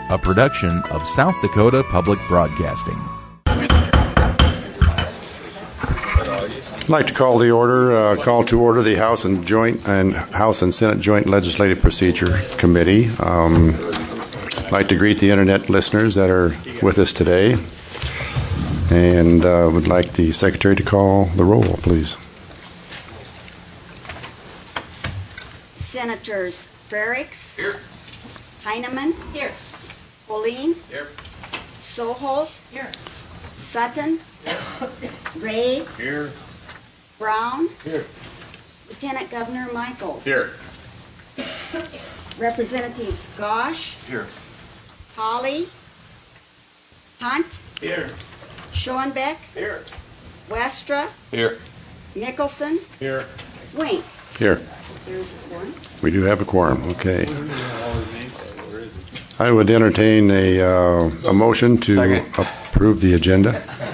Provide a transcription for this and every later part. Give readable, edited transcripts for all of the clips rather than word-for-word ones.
a production of South Dakota Public Broadcasting. I'd like to call to order the House and Senate Joint Legislative Procedure Committee. I'd like to greet the internet listeners that are with us today, and would like the Secretary to call the roll, please. Senators Frerichs. Here. Heineman. Here. Boleen. Here. Soholt. Here. Sutton. Here. Ray. Here. Brown. Here. Lieutenant Governor Michaels. Here. Representatives Gosh. Here. Holly. Hunt. Here. Schoenbeck. Here. Westra. Here. Mickelson. Here. Wink. Here. There's a quorum. We do have a quorum. Okay. I would entertain a motion to approve the agenda.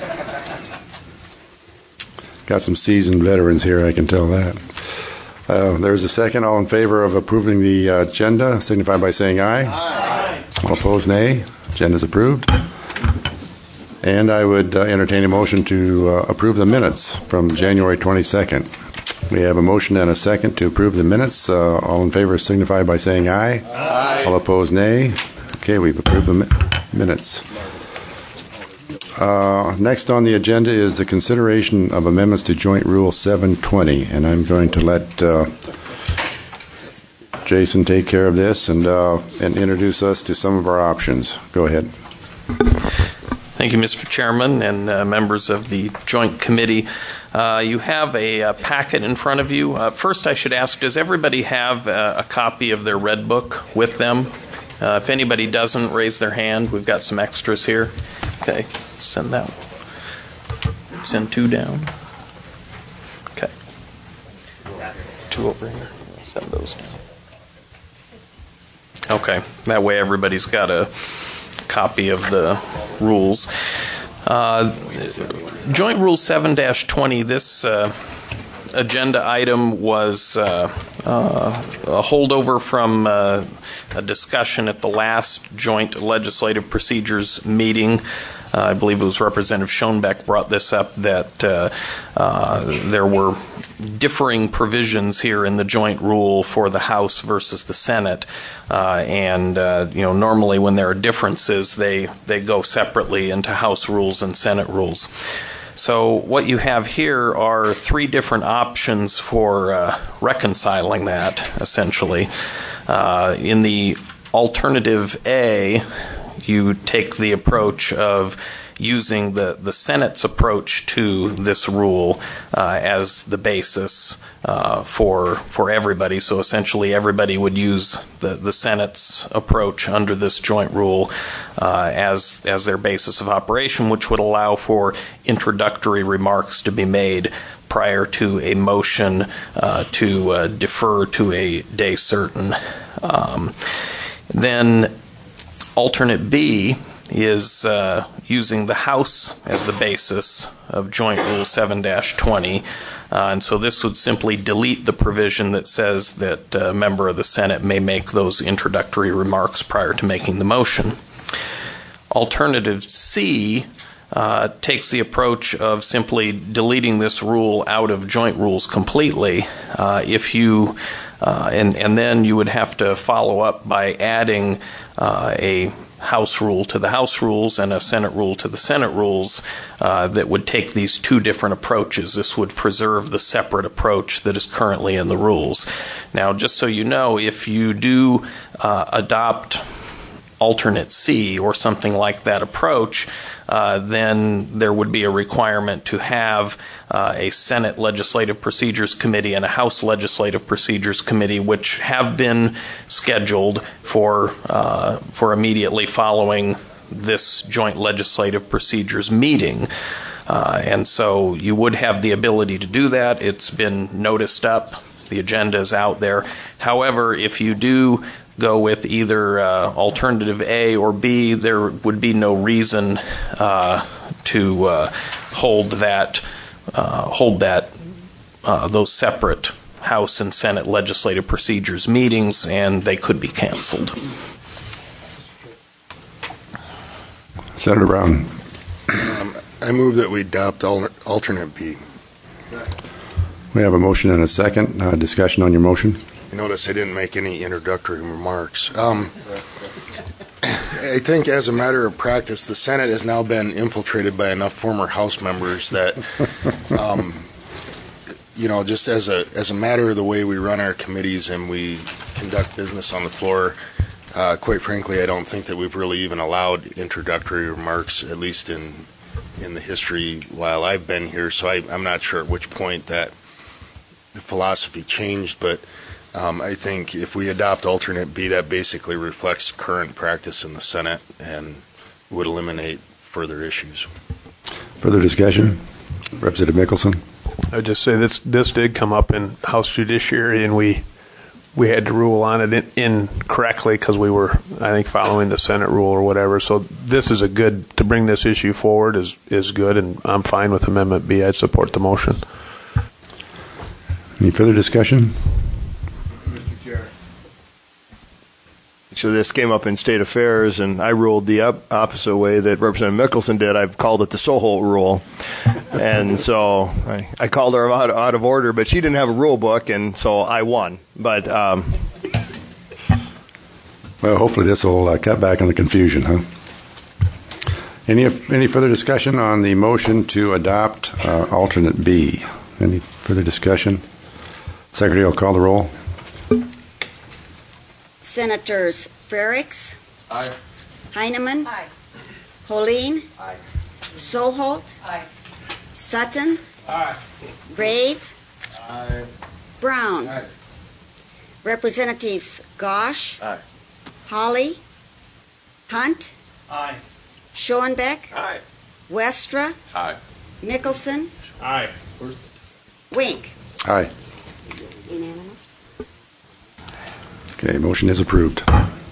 Got some seasoned veterans here, I can tell that. There's a second. All in favor of approving the agenda, signify by saying aye. Aye. All opposed, nay. Agenda is approved. And I would entertain a motion to approve the minutes from January 22nd. We have a motion and a second to approve the minutes. All in favor signify by saying aye. Aye. All opposed, nay. Okay, we've approved the minutes. Next on the agenda is the consideration of amendments to Joint Rule 720, and I'm going to let Jason take care of this and introduce us to some of our options. Go ahead. Thank you, Mr. Chairman and members of the Joint Committee. You have a packet in front of you. First, I should ask, does everybody have a copy of their Red Book with them? If anybody doesn't, raise their hand. We've got some extras here. Okay, send that. Send two down. Okay. Two over here. Send those down. Okay, that way everybody's got a copy of the rules. Joint Rule 7-20, this agenda item was a holdover from a discussion at the last Joint Legislative Procedures meeting. I believe it was Representative Schoenbeck brought this up, that there were differing provisions here in the joint rule for the House versus the Senate, and normally when there are differences, they go separately into House rules and Senate rules. So what you have here are three different options for reconciling that, essentially. In the alternative A, you take the approach of using the Senate's approach to this rule as the basis for everybody. So essentially everybody would use the Senate's approach under this joint rule as their basis of operation, which would allow for introductory remarks to be made prior to a motion to defer to a day certain. Then alternate B is using the House as the basis of Joint Rule 7-20. And so this would simply delete the provision that says that a member of the Senate may make those introductory remarks prior to making the motion. Alternative C takes the approach of simply deleting this rule out of joint rules completely. And then you would have to follow up by adding a House rule to the House rules and a Senate rule to the Senate rules that would take these two different approaches. This would preserve the separate approach that is currently in the rules. Now, just so you know, if you do adopt alternate C or something like that approach, then there would be a requirement to have a Senate Legislative Procedures Committee and a House Legislative Procedures Committee, which have been scheduled for immediately following this Joint Legislative Procedures meeting. And so you would have the ability to do that. It's been noticed up. The agenda is out there. However, if you do go with either alternative A or B, there would be no reason to hold those separate House and Senate legislative procedures meetings, and they could be canceled. Senator Brown. I move that we adopt alternate B. We have a motion and a second. Discussion on your motion. You notice I didn't make any introductory remarks. I think as a matter of practice, the Senate has now been infiltrated by enough former House members that, just as a matter of the way we run our committees and we conduct business on the floor, quite frankly, I don't think that we've really even allowed introductory remarks, at least in the history while I've been here. So I'm not sure at which point that the philosophy changed, but I think if we adopt alternate B, that basically reflects current practice in the Senate and would eliminate further issues. Further discussion? Representative Mickelson. I'd just say this did come up in House Judiciary, and we had to rule on it incorrectly because we were, I think, following the Senate rule or whatever. So this is to bring this issue forward is good, and I'm fine with Amendment B. I'd support the motion. Any further discussion? So this came up in State Affairs, and I ruled the opposite way that Representative Mickelson did. I've called it the Soholt rule. And so I called her out of order, but she didn't have a rule book, and so I won. But well, hopefully this will cut back on the confusion, huh? Any further discussion on the motion to adopt alternate B? Any further discussion? Secretary will call the roll. Senators Frerichs. Aye. Heineman. Aye. Holeen. Aye. Soholt. Aye. Sutton. Aye. Rave. Aye. Brown. Aye. Representatives Gosh. Aye. Holly. Hunt. Aye. Schoenbeck. Aye. Westra. Aye. Mickelson. Aye. Wink. Aye. Unanimous. Okay, motion is approved.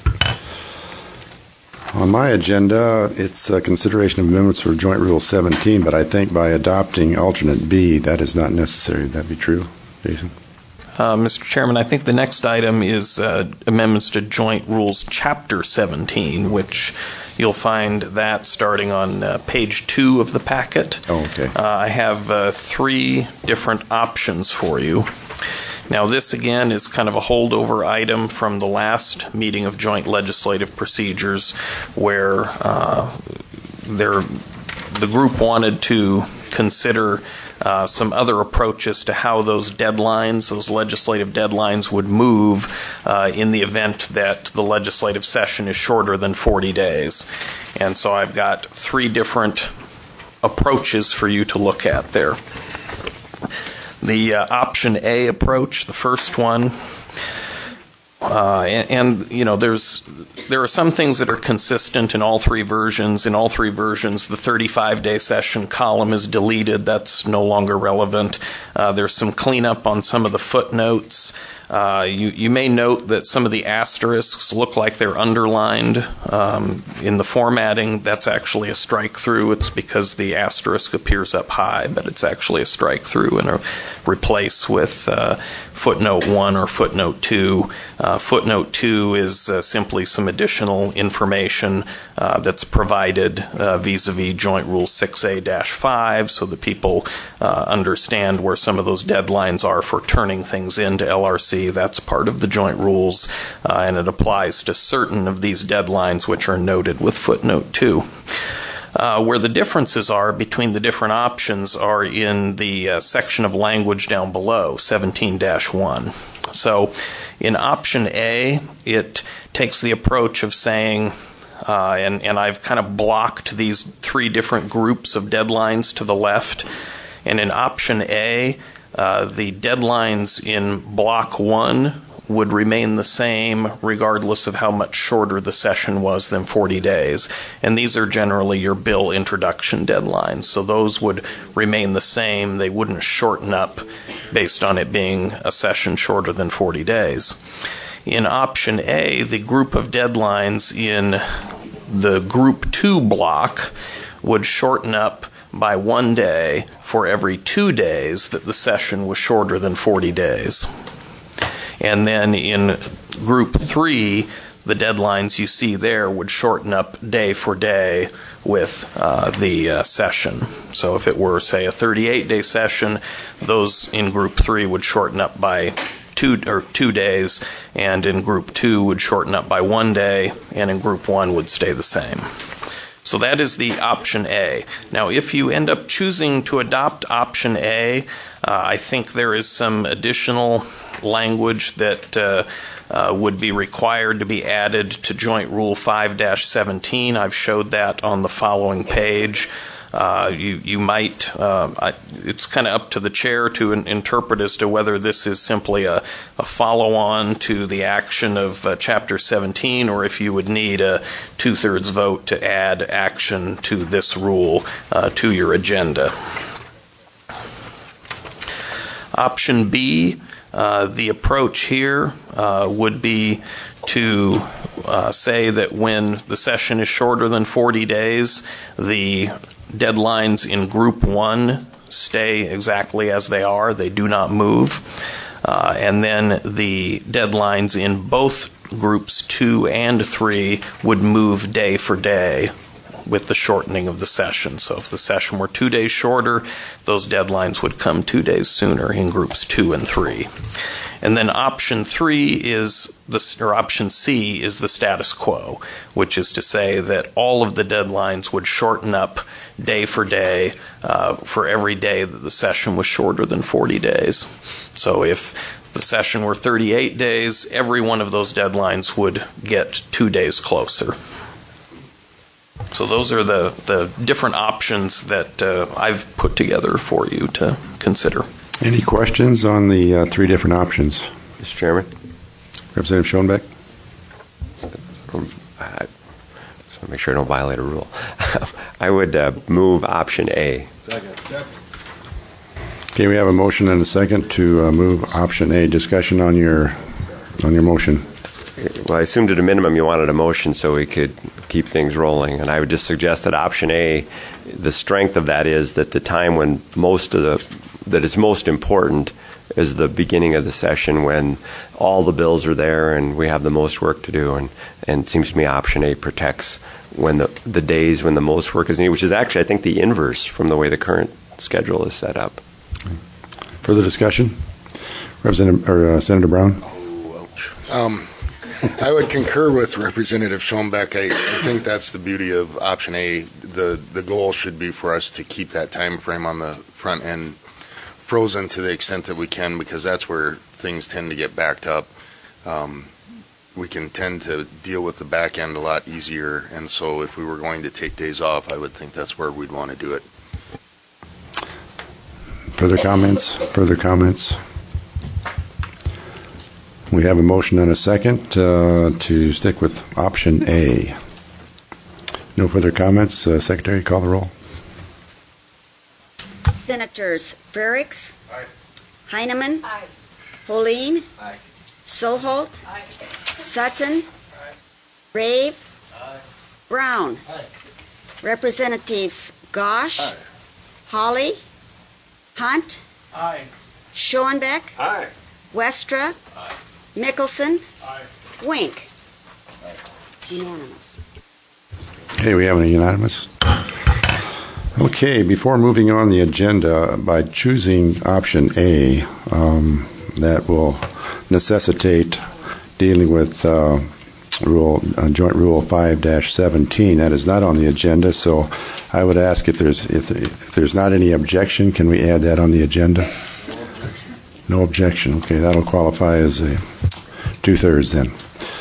On my agenda, it's consideration of amendments for Joint Rule 17, but I think by adopting alternate B, that is not necessary. Would that be true, Jason? Mr. Chairman, I think the next item is amendments to Joint Rules Chapter 17, which you'll find that starting on page 2 of the packet. Oh, okay. I have 3 different options for you. Now, this, again, is kind of a holdover item from the last meeting of Joint Legislative Procedures where the group wanted to consider some other approaches to how those deadlines, those legislative deadlines, would move in the event that the legislative session is shorter than 40 days. And so I've got 3 different approaches for you to look at there. The option A approach, the first one, and you know, there are some things that are consistent in all 3 versions. In all 3 versions, the 35-day session column is deleted. That's no longer relevant. There's some cleanup on some of the footnotes. You may note that some of the asterisks look like they're underlined in the formatting. That's actually a strike through. It's because the asterisk appears up high, but it's actually a strike through and replace with footnote 1 or footnote 2. Footnote 2 is simply some additional information that's provided vis-a-vis Joint Rule 6A-5 so that people understand where some of those deadlines are for turning things into LRC. That's part of the joint rules, and it applies to certain of these deadlines which are noted with footnote 2. Where the differences are between the different options are in the section of language down below, 17-1. So in option A, it takes the approach of saying, and I've kind of blocked these 3 different groups of deadlines to the left, and in option A, the deadlines in block 1 would remain the same regardless of how much shorter the session was than 40 days. And these are generally your bill introduction deadlines. So those would remain the same. They wouldn't shorten up based on it being a session shorter than 40 days. In option A, the group of deadlines in the group 2 block would shorten up by 1 day for every 2 days that the session was shorter than 40 days. And then in group 3, the deadlines you see there would shorten up day for day with the session. So if it were, say, a 38-day session, those in Group 3 would shorten up by 2 days, and in Group 2 would shorten up by 1 day, and in Group 1 would stay the same. So that is the option A. Now, if you end up choosing to adopt option A, I think there is some additional language that would be required to be added to Joint Rule 5-17. I've showed that on the following page. You might, it's kind of up to the chair to interpret as to whether this is simply a follow-on to the action of Chapter 17, or if you would need a 2/3 vote to add action to this rule to your agenda. Option B, the approach here would be to say that when the session is shorter than 40 days, the deadlines in Group 1 stay exactly as they are. They do not move. And then the deadlines in both Groups 2 and 3 would move day for day with the shortening of the session. So if the session were 2 days shorter, those deadlines would come 2 days sooner in Groups 2 and 3. And then option C is the status quo, which is to say that all of the deadlines would shorten up day for day for every day that the session was shorter than 40 days. So if the session were 38 days, every one of those deadlines would get 2 days closer. So those are the different options that I've put together for you to consider. Any questions on the 3 different options? Mr. Chairman? Representative Schoenbeck? I just want to make sure I don't violate a rule. I would move option A. Second. Okay, we have a motion and a second to move option A. Discussion on your motion. Well, I assumed at a minimum you wanted a motion so we could keep things rolling, and I would just suggest that option A, the strength of that is that the time when that is most important is the beginning of the session, when all the bills are there and we have the most work to do, and it seems to me option A protects when the days when the most work is needed, which is actually, I think, the inverse from the way the current schedule is set up. Further discussion? Senator Brown? I would concur with Representative Schoenbeck. I think that's the beauty of option A. The goal should be for us to keep that time frame on the front end frozen to the extent that we can, because that's where things tend to get backed up. We can tend to deal with the back end a lot easier, and so if we were going to take days off, I would think that's where we'd want to do it. Further comments? We have a motion and a second to stick with option A. No further comments. Secretary, call the roll. Senators Frerichs. Aye. Heineman. Aye. Holeen. Aye. Soholt. Aye. Sutton. Aye. Rave. Aye. Brown. Aye. Representatives Gosh. Aye. Holly. Hunt. Aye. Schoenbeck. Aye. Westra. Aye. Mickelson. Aye. Wink. Unanimous. Okay, we have a unanimous. Okay, before moving on the agenda, by choosing option A, that will necessitate dealing with Joint Rule 5-17. That is not on the agenda, so I would ask if there's not any objection, can we add that on the agenda? No objection. Okay, that'll qualify as a 2/3 then.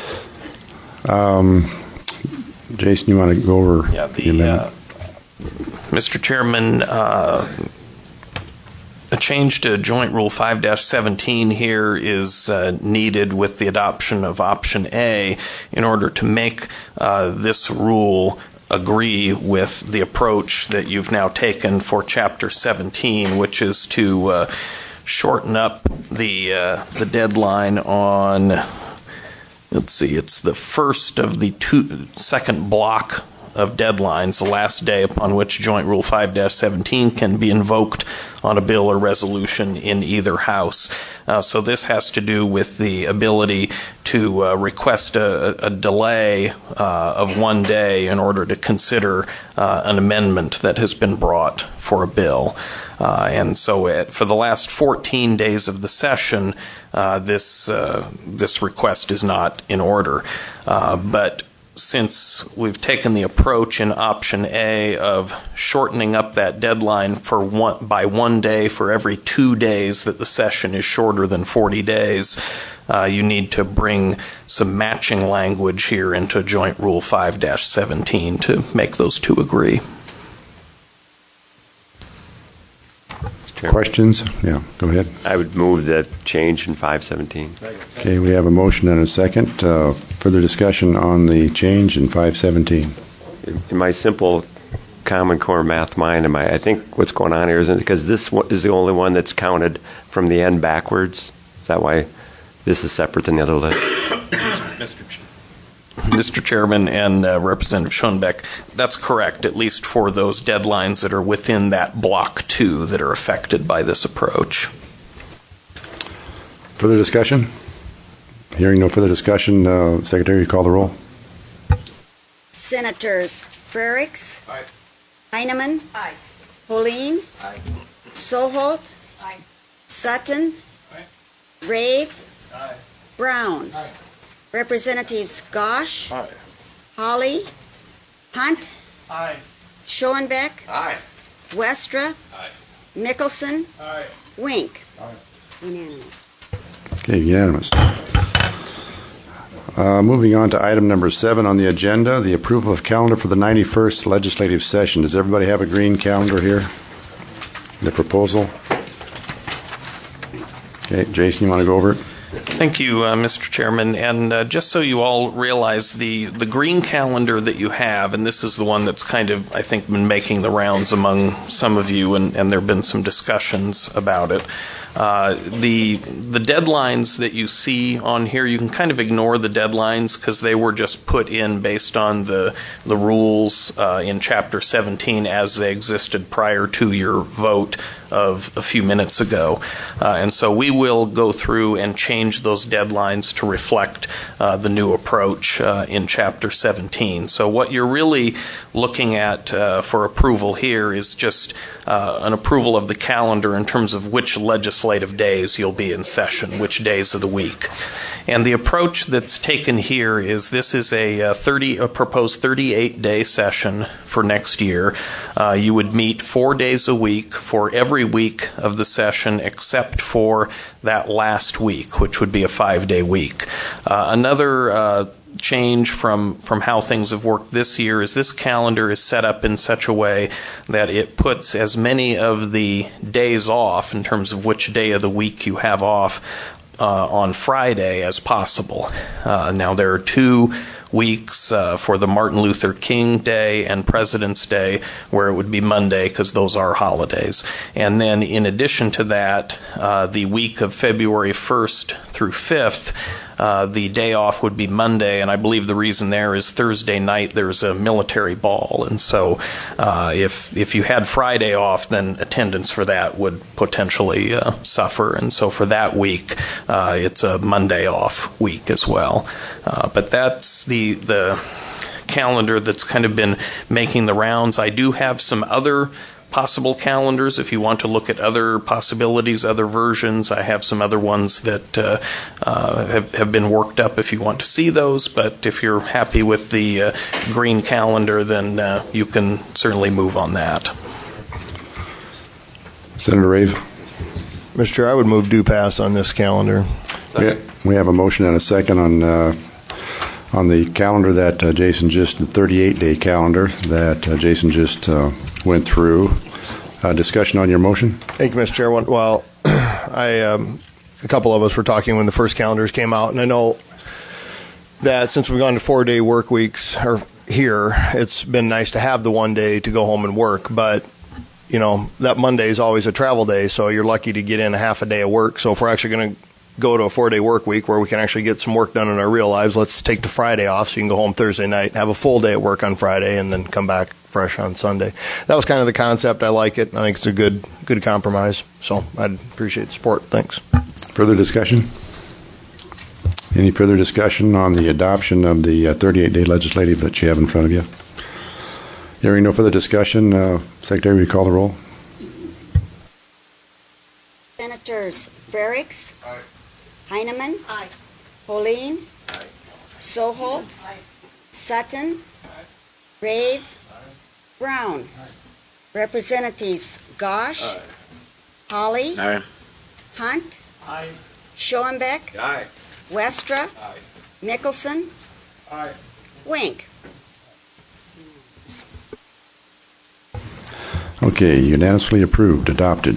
Jason, you want to go over the amendment? Mr. Chairman, a change to Joint Rule 5-17 here is needed with the adoption of option A in order to make this rule agree with the approach that you've now taken for Chapter 17, which is to shorten up the deadline on, let's see, it's the first of the second block of deadlines, the last day upon which Joint Rule 5-17 can be invoked on a bill or resolution in either house. So this has to do with the ability to request a delay of 1 day in order to consider an amendment that has been brought for a bill. And so for the last 14 days of the session, this request is not in order. But since we've taken the approach in option A of shortening up that deadline by 1 day for every 2 days that the session is shorter than 40 days, you need to bring some matching language here into Joint Rule 5-17 to make those two agree. Questions? Yeah, go ahead. I would move that change in 517. Okay, we have a motion and a second. Further discussion on the change in 517. In my simple Common Core math mind, I think what's going on here isn't because this is the only one that's counted from the end backwards. Is that why this is separate than the other list? Mr. Chairman and Representative Schoenbeck, that's correct, at least for those deadlines that are within that block 2 that are affected by this approach. Further discussion? Hearing no further discussion, Secretary, you call the roll. Senators Frerichs. Aye. Heineman. Aye. Pauline. Aye. Soholt. Aye. Sutton. Aye. Rave. Aye. Brown. Aye. Representatives Gosh. Aye. Holly. Hunt. Aye. Schoenbeck. Aye. Westra. Aye. Mickelson. Aye. Wink. Aye. Unanimous. Okay, unanimous. Moving on to item number 7 on the agenda, the approval of calendar for the 91st legislative session. Does everybody have a green calendar here? The proposal? Okay, Jason, you want to go over it? Thank you, Mr. Chairman. And just so you all realize, the green calendar that you have, and this is the one that's kind of, I think, been making the rounds among some of you, and there have been some discussions about it. The deadlines that you see on here, you can kind of ignore the deadlines because they were just put in based on the rules in Chapter 17 as they existed prior to your vote of a few minutes ago. And so we will go through and change those deadlines to reflect the new approach in Chapter 17. So what you're really looking at for approval here is just an approval of the calendar in terms of which legislative days you'll be in session, which days of the week. And the approach that's taken here is this is a proposed 38-day session for next year. You would meet 4 days a week for every week of the session except for that last week, which would be a 5-day week. Another change from how things have worked this year is this calendar is set up in such a way that it puts as many of the days off in terms of which day of the week you have off on Friday as possible. Now there are 2 weeks for the Martin Luther King Day and President's Day where it would be Monday because those are holidays. And then in addition to that, the week of February 1st through 5th, the day off would be Monday, and I believe the reason there is Thursday night there's a military ball, and so if you had Friday off, then attendance for that would potentially suffer, and so for that week, it's a Monday off week as well. But that's the calendar that's kind of been making the rounds. I do have some other possible calendars. If you want to look at other possibilities, other versions, I have some other ones that have been worked up if you want to see those. But if you're happy with the green calendar, then you can certainly move on that. Senator Rave? Mr. Chair, I would move due pass on this calendar. We have a motion and a second on the calendar that Jason just, the 38-day calendar that Jason just went through. Discussion on your motion? Thank you, Mr. Chair. Well, a couple of us were talking when the first calendars came out, and I know that since we've gone to 4-day work weeks here, it's been nice to have the 1 day to go home and work, but that Monday is always a travel day, so you're lucky to get in a half a day of work. So if we're actually going to go to a 4-day work week where we can actually get some work done in our real lives. Let's take the Friday off so you can go home Thursday night, have a full day at work on Friday, and then come back fresh on Sunday. That was kind of the concept. I like it. I think it's a good compromise. So I'd appreciate the support. Thanks. Further discussion? Any further discussion on the adoption of the 38-day legislative that you have in front of you? Hearing no further discussion, Secretary, will you call the roll? Senators Frerichs. Aye. Heineman. Aye. Holeen. Aye. Soho. Aye. Sutton. Aye. Rave. Aye. Brown. Aye. Representatives Gosh. Aye. Holly. Aye. Hunt. Aye. Schoenbeck. Aye. Westra. Aye. Mickelson. Aye. Wink. Okay, unanimously approved, adopted.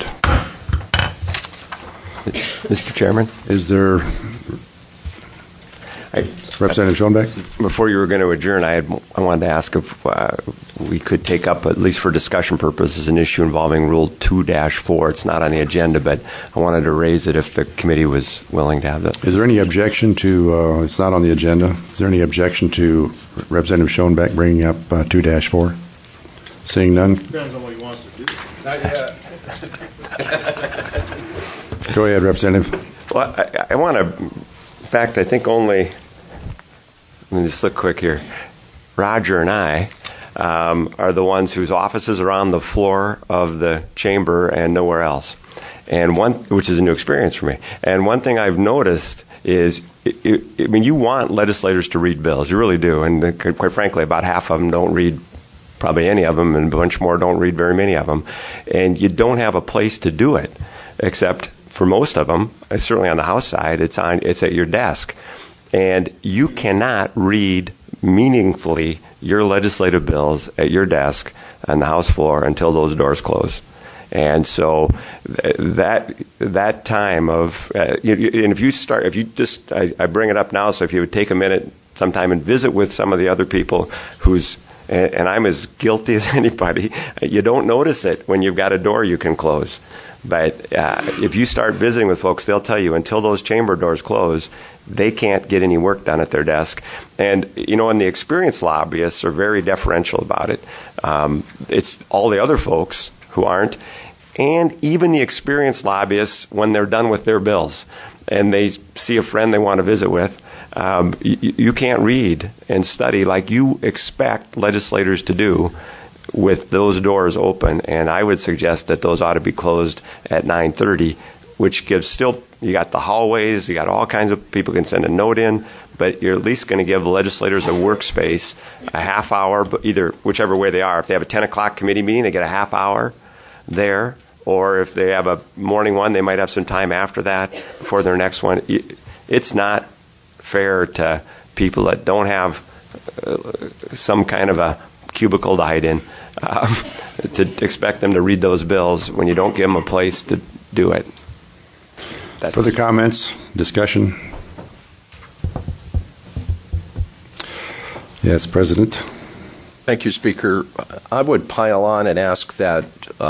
Mr. Chairman? Is there Representative Schoenbeck? Before you were going to adjourn, I wanted to ask if we could take up, at least for discussion purposes, an issue involving Rule 2-4. It's not on the agenda, but I wanted to raise it if the committee was willing to have that. Is there any objection to, it's not on the agenda, is there any objection to Representative Schoenbeck bringing up 2-4? Seeing none? Depends on what he wants to do. Not yet. Go ahead, Representative. Well, I want to, in fact, I think only, let me just look quick here. Roger and I are the ones whose offices are on the floor of the chamber and nowhere else, and which is a new experience for me. And one thing I've noticed is, I mean, you want legislators to read bills, you really do, and quite frankly, about half of them don't read probably any of them, and a bunch more don't read very many of them, and you don't have a place to do it, except for most of them, certainly on the House side, it's at your desk, and you cannot read meaningfully your legislative bills at your desk on the House floor until those doors close. And so that time of, and if you just, I bring it up now, so if you would take a minute sometime and visit with some of the other people and I'm as guilty as anybody, you don't notice it when you've got a door you can close. But if you start visiting with folks, they'll tell you until those chamber doors close, they can't get any work done at their desk. And, and the experienced lobbyists are very deferential about it. It's all the other folks who aren't. And even the experienced lobbyists, when they're done with their bills and they see a friend they want to visit with, you can't read and study like you expect legislators to do with those doors open. And I would suggest that those ought to be closed at 9:30, which gives you got the hallways, you got all kinds of people can send a note in, but you're at least going to give legislators a workspace, a half hour, but either whichever way they are. If they have a 10 o'clock committee meeting, they get a half hour there. Or if they have a morning one, they might have some time after that before their next one. It's not fair to people that don't have some kind of a cubicle to hide in to expect them to read those bills when you don't give them a place to do it. Further comments, discussion? Yes, President. Thank you, Speaker. I would pile on and ask that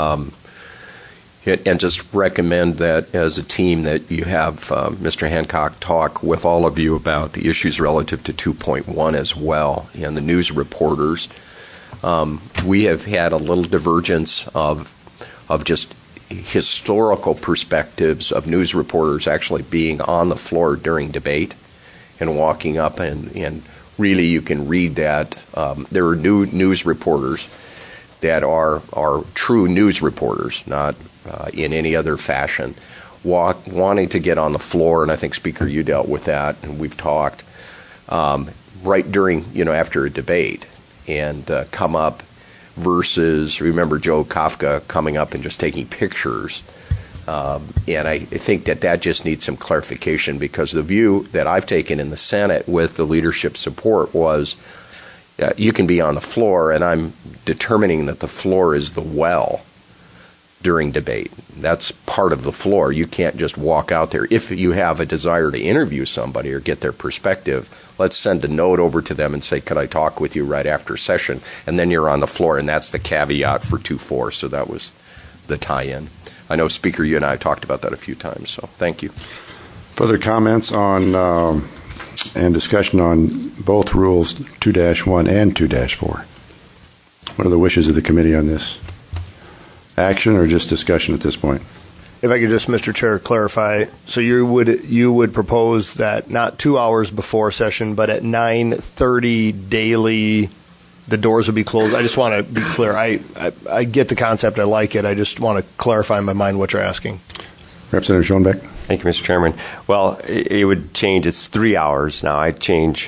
and just recommend that as a team that you have Mr. Hancock talk with all of you about the issues relative to 2.1 as well and the news reporters. We have had a little divergence of just historical perspectives of news reporters actually being on the floor during debate and walking up and really you can read that there are new news reporters that are true news reporters, not in any other fashion, wanting to get on the floor, and I think, Speaker, you dealt with that, and we've talked, right during, after a debate, and come up versus, remember Joe Kafka coming up and just taking pictures, and I think that just needs some clarification, because the view that I've taken in the Senate with the leadership support was you can be on the floor, and I'm determining that the floor is the well during debate. That's part of the floor. You can't just walk out there. If you have a desire to interview somebody or get their perspective, let's send a note over to them and say, could I talk with you right after session? And then you're on the floor, and that's the caveat for 2.4, so that was the tie-in. I know, Speaker, you and I have talked about that a few times, so thank you. Further comments on and discussion on both rules 2-1 and 2-4. What are the wishes of the committee on this? Action or just discussion at this point? If I could just, Mr. Chair, clarify. So you would propose that not 2 hours before session, but at 9:30 daily, the doors would be closed. I just want to be clear. I get the concept. I like it. I just want to clarify in my mind what you're asking. Representative Schoenbeck. Thank you, Mr. Chairman. Well, it would change. It's 3 hours now. I'd change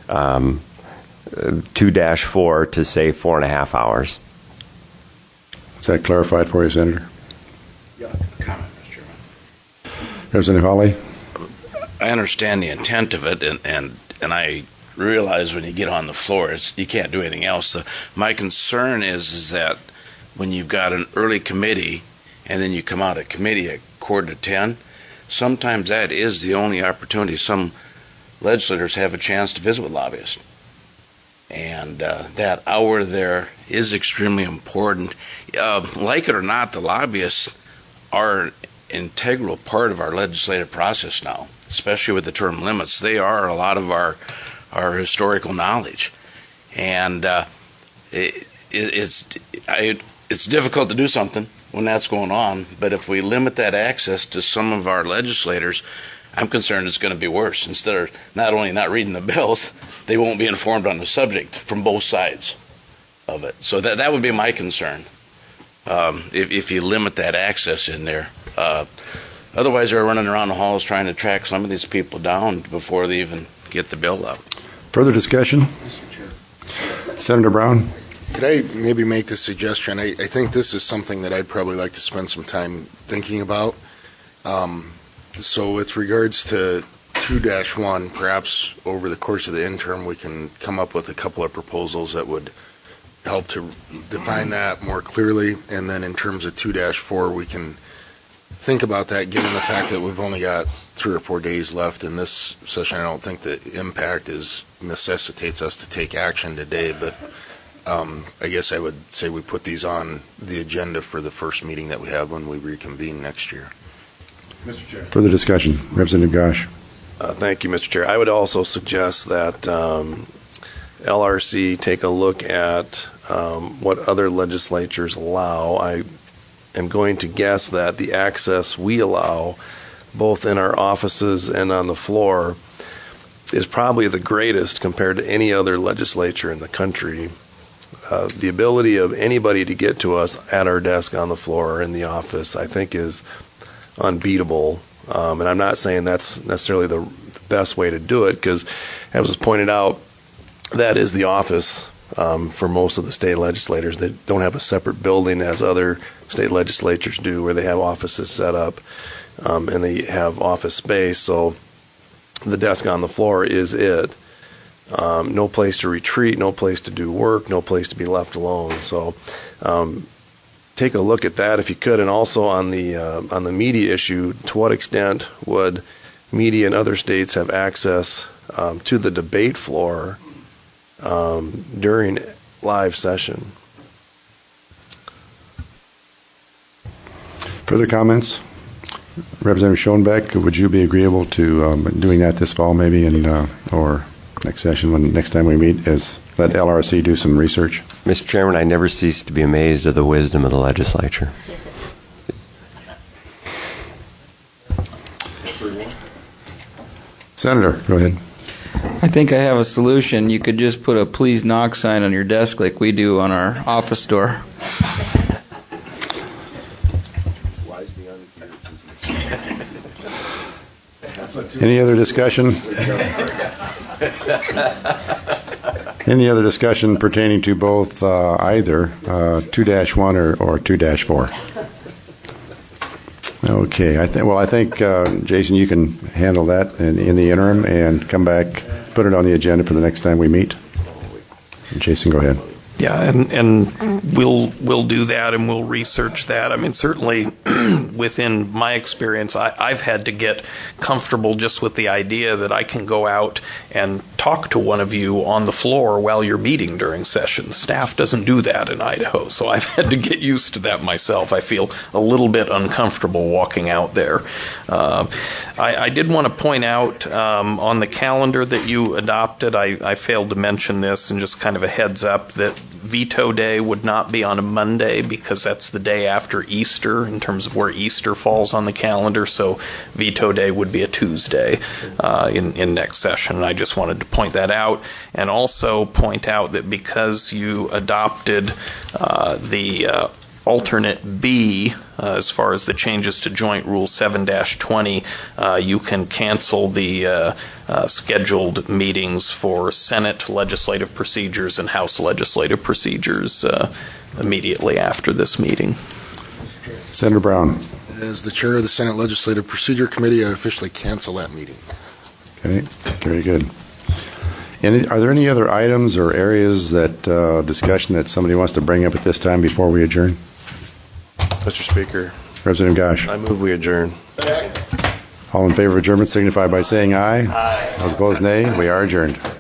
2-4 to say 4.5 hours. Is that clarified for you, Senator? Yeah, comment, Mr. Chairman. Representative Hawley. I understand the intent of it, and I realize when you get on the floor, you can't do anything else. My concern is that when you've got an early committee and then you come out of committee at 9:45, sometimes that is the only opportunity some legislators have a chance to visit with lobbyists. And that hour there is extremely important. Like it or not, the lobbyists are an integral part of our legislative process now, especially with the term limits. They are a lot of our historical knowledge. And it's difficult to do something when that's going on, but if we limit that access to some of our legislators, I'm concerned it's going to be worse. Instead of not only not reading the bills, they won't be informed on the subject from both sides of it. So that would be my concern, if you limit that access in there. Otherwise, they're running around the halls trying to track some of these people down before they even get the bill up. Further discussion? Mr. Chair. Senator Brown. Could I maybe make the suggestion? I think this is something that I'd probably like to spend some time thinking about. So with regards to 2-1, perhaps over the course of the interim, we can come up with a couple of proposals that would help to define that more clearly. And then in terms of 2-4, we can think about that given the fact that we've only got 3 or 4 days left in this session. I don't think the impact necessitates us to take action today, but I guess I would say we put these on the agenda for the first meeting that we have when we reconvene next year. Mr. Chair. Further discussion. Representative Gosh. Thank you, Mr. Chair. I would also suggest that LRC take a look at what other legislatures allow. I am going to guess that the access we allow, both in our offices and on the floor, is probably the greatest compared to any other legislature in the country. The ability of anybody to get to us at our desk, on the floor, or in the office, I think is unbeatable. And I'm not saying that's necessarily the best way to do it, because, as was pointed out, that is the office for most of the state legislators. They don't have a separate building as other state legislatures do, where they have offices set up and they have office space. So the desk on the floor is it. No place to retreat, no place to do work, no place to be left alone. So take a look at that if you could. And also on the media issue, to what extent would media in other states have access to the debate floor during live session? Further comments? Representative Schoenbeck, would you be agreeable to doing that this fall maybe, or next session, next time we meet, is let LRC do some research? Mr. Chairman, I never cease to be amazed at the wisdom of the legislature. Senator, go ahead. I think I have a solution. You could just put a please knock sign on your desk like we do on our office door. Any other discussion? Any other discussion pertaining to both either 2-1 or 2-4? Okay, I think Jason, you can handle that in the interim and come back, put it on the agenda for the next time we meet. Jason, go ahead. Yeah, and we'll do that, and we'll research that. I mean, certainly within my experience, I've had to get comfortable just with the idea that I can go out and talk to one of you on the floor while you're meeting during sessions. Staff doesn't do that in Idaho, so I've had to get used to that myself. I feel a little bit uncomfortable walking out there. I did want to point out on the calendar that you adopted, I failed to mention this, and just kind of a heads up that Veto Day would not be on a Monday because that's the day after Easter in terms of where Easter falls on the calendar. So Veto Day would be a Tuesday in next session. And I just wanted to point that out, and also point out that because you adopted the alternate B, as far as the changes to Joint Rule 7-20, you can cancel the scheduled meetings for Senate legislative procedures and House legislative procedures immediately after this meeting. Senator Brown. As the chair of the Senate Legislative Procedure Committee, I officially cancel that meeting. Okay, very good. Are there any other items or areas that discussion that somebody wants to bring up at this time before we adjourn? Mr. Speaker. Representative Gosh. I move we adjourn. All in favor of adjournment signify by saying aye. Aye. Those opposed, nay. We are adjourned.